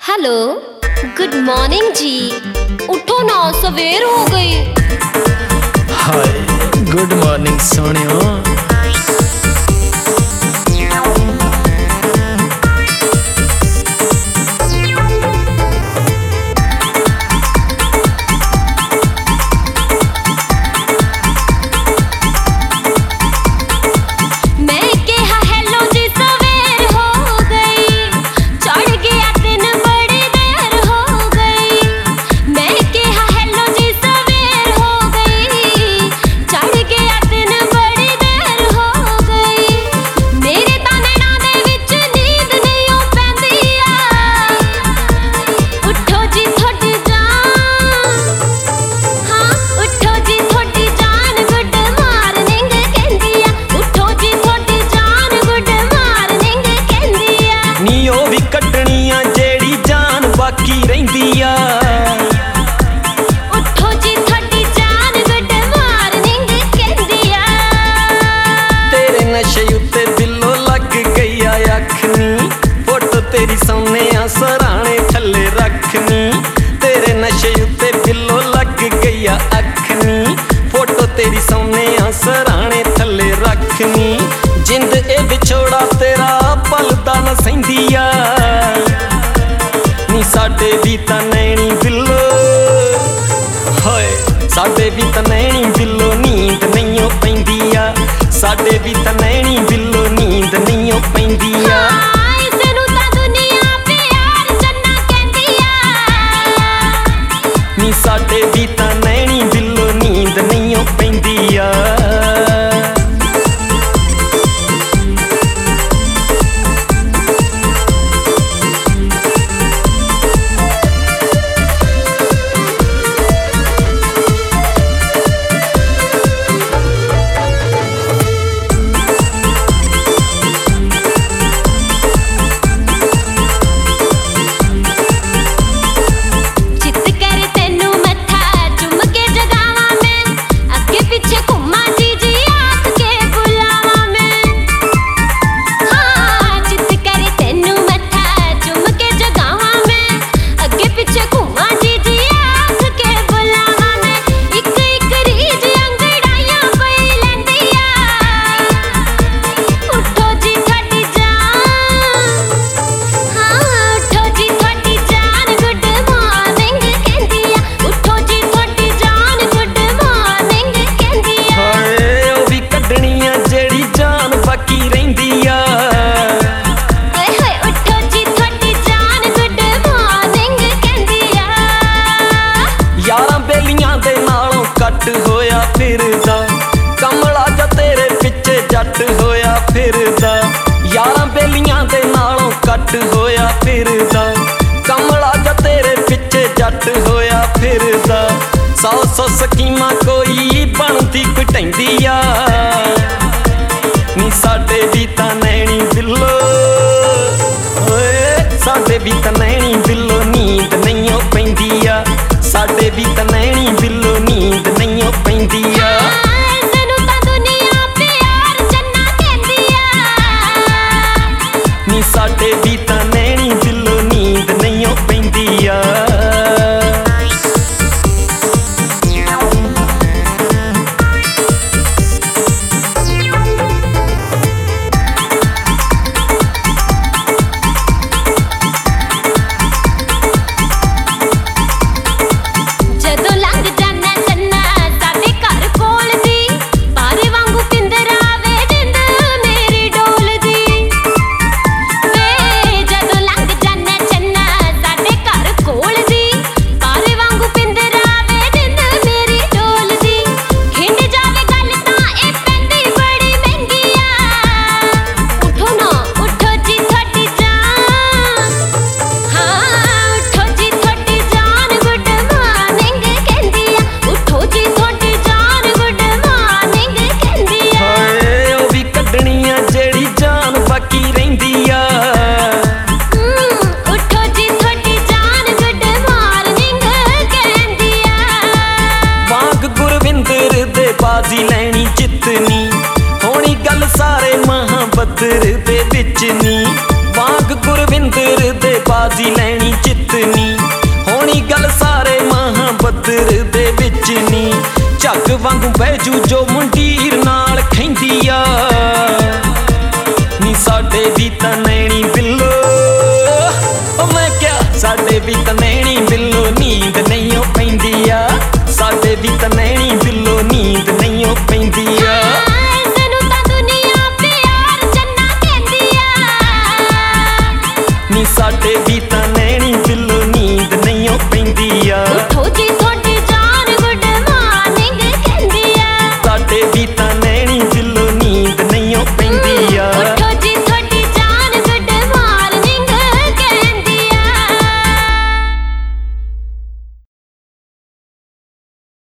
Hello, good morning जी। उठो ना, सवेर हो गई। Hi good morning सोनियो। ਕੱਟਣੀਆਂ ਜਿਹੜੀ ਜਾਨ ਬਾਕੀ ਰਹਿੰਦੀ ਆ। ਉੱਠੋ ਜੀ ਤੁਹਾਡੀ ਜਾਨ ਗੁੱਡ ਮਾਰਨਿੰਗ ਕਹਿੰਦੀ ਆ। ਤੇਰੇ ਨਸ਼ੇ ਉੱਤੇ ਦਿਲੋਂ ਲੱਗ ਗਈ ਆ ਅੱਖ ਨੀ, ਫੋਟੋ ਤੇਰੀ ਸਾਹਮਣੇ ਆ ਸਰਾਣੇ ਥੱਲੇ ਰੱਖਨੀ। ਤੇਰੇ ਨਸ਼ੇ ਉੱਤੇ ਦਿਲੋਂ ਲੱਗ ਗਈ ਆ ਅੱਖ ਨੀ, ਫੋਟੋ ਤੇਰੀ ਸਾਹਮਣੇ ਆ ਸਰਾਣੇ ਥੱਲੇ ਰੱਖਨੀ। ਜਿੰਦ ਇਹ ਵਿਛੋੜਾ ਤੇਰਾ ਪਲਦਾ ਨਾ ਸਹਿੰਦੀ ਆ ਨੀ, ਸਾਡੇ ਵੀ ਤਾਂ ਨੈਣੀ ਬਿੱਲੋ ਹੋਏ, ਸਾਡੇ ਵੀ ਤਾਂ ਨੈਣੀ ਬਿੱਲੋ ਨੀਂਦ ਨਹੀਂਓ ਪੈਂਦੀ ਆ। ਸਾਡੇ ਵੀ ਤਾਂ ਨੈਣੀ ਬਿੱਲੋ ਨੀਂਦ ਨਹੀਂਓ ਪੈਂਦੀ ਆ। ਇਸਨੂੰ ਤਾਂ ਦੁਨੀਆ ਪਿਆਰ ਜੰਨਾ ਕਹਿੰਦੀ ਆ ਨੀ, ਸਾਡੇ ਵੀ ਤਾਂ ਨੈਣੀ ਬਿੱਲੋ ਨੀਂਦ ਨਹੀਂਓ ਪੈਂਦੀ ਆ। ਹੋਇਆ ਫਿਰਦਾ ਕਮਲਾ ਜਾ ਤੇਰੇ ਪਿੱਛੇ ਜੱਟ ਹੋਇਆ ਫਿਰਦਾ। ਯਾਰਾਂ ਬੇਲੀਆਂ ਦੇ ਨਾਲੋਂ ਕੱਟ ਹੋਇਆ ਫਿਰਦਾ, ਕਮਲਾ ਜਾ ਤੇਰੇ ਪਿੱਛੇ ਜੱਟ ਹੋਇਆ ਫਿਰਦਾ। 100 ਸਕੀਮਾਂ ਕੋਈ ਬਣਦੀ ਘਟੈਂਦੀ ਆ ਨੀ, ਸਾਡੇ ਵੀ ਤਾਂ ਨੈਣੀ ਬਿੱਲੋ ਓਏ, ਸਾਡੇ ਵੀ ਤਾਂ ਨੈਣੀ ਬਿੱਲੋ ਨੀਂਦ ਨਹੀਂਓ ਪੈਂਦੀ ਆ। ਸਾਡੇ ਵੀ ਤਾਂ ਨੈਣੀ ਬਿੱਲੋ ਨੀਂਦ ਨਹੀਂਓ ਪੈਂਦੀ ਆ। ਇਸਨੂੰ ਤਾਂ ਦੁਨੀਆ ਪਿਆਰ ਜੰਨਾ ਕਹਿੰਦੀ ਆ ਨੀ, ਸਾਡੇ ਵੀ ਤਾਂ ਨੈਣੀ ਬਿੱਲੋ ਨੀਂਦ ਨਹੀਂਓ ਪੈਂਦੀ ਆ। ਜਦੋਂ ਲੰਘ ਜਾਣਾ ਤਾਂ ਨੈਣੀ ਬਿੱਲੋ, ਉਹ ਮੈਂ ਕਿਹਾ ਸਾਡੇ ਵੀ ਤਾਂ ਨੈਣੀ ਬਿੱਲੋ ਨੀਂਦ